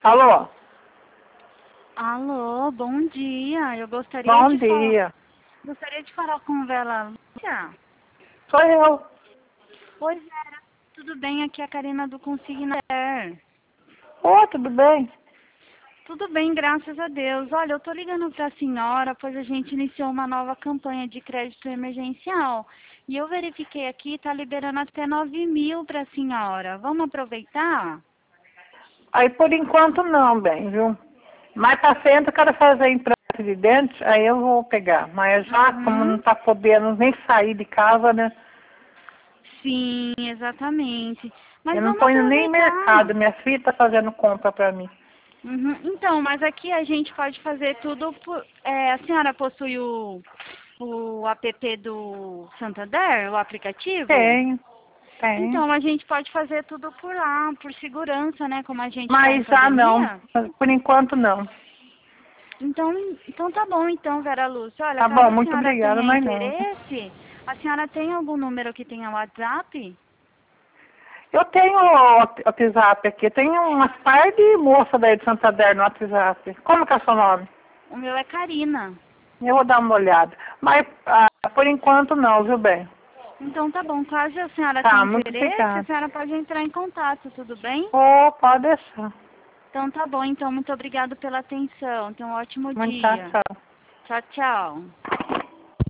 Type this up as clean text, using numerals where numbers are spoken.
Alô? Alô, bom dia. Eu Bom dia. gostaria de falar com Vera Lúcia. Sou eu. Oi, Vera. Tudo bem? Aqui é a Karina do Consignader. Ô, tudo bem? Tudo bem, graças a Deus. Olha, eu tô ligando para a senhora, pois a gente iniciou uma nova campanha de crédito emergencial. E eu verifiquei aqui, tá liberando até 9.000 para a senhora. Vamos aproveitar? Aí por enquanto não, bem, viu? Mais pra frente eu quero fazer implante de dente, aí eu vou pegar. Mas já como não Uhum. tá podendo nem sair de casa, né? Sim, exatamente. Mas Eu não vamos tô indo nem em aproveitar. mercado, minha filha tá fazendo compra pra mim. Uhum. Então, mas aqui a gente pode fazer tudo por... a senhora possui o app do Santander, o aplicativo? Tenho, tenho. Então, a gente pode fazer tudo por lá, por segurança, né? Como a gente está em Mas já não, pandemia. por enquanto não. Então tá bom, então, Vera Lúcia. Olha, Tá caso bom, a muito senhora obrigada, tenha mas não. interesse, a senhora tem algum número que tenha WhatsApp? Eu tenho o WhatsApp aqui, tem umas par de moça daí de Santander no WhatsApp. Como que é o seu nome? O meu é Karina. Eu vou dar uma olhada. Mas por enquanto não, viu bem? Então tá bom, caso a senhora tenha Tá, muito interesse, a obrigada. senhora pode entrar em contato, tudo bem? Oh, pode deixar. Então tá bom, então muito obrigado pela atenção. Tenha um ótimo Muito tchau, dia. tchau. Tchau, tchau.